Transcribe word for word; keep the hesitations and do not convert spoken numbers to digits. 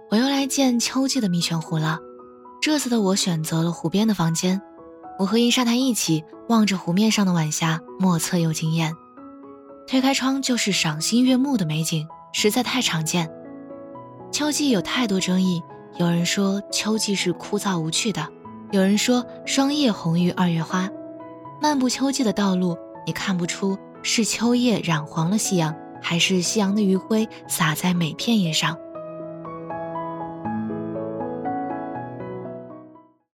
我又来见秋季的蜜泉湖了。这次的我选择了湖边的房间，我和银沙滩一起望着湖面上的晚霞，莫测又惊艳。推开窗就是赏心悦目的美景，实在太常见。秋季有太多争议，有人说秋季是枯燥无趣的，有人说霜叶红于二月花。漫步秋季的道路，你看不出是秋叶染黄了夕阳，还是夕阳的余晖洒在每片叶上，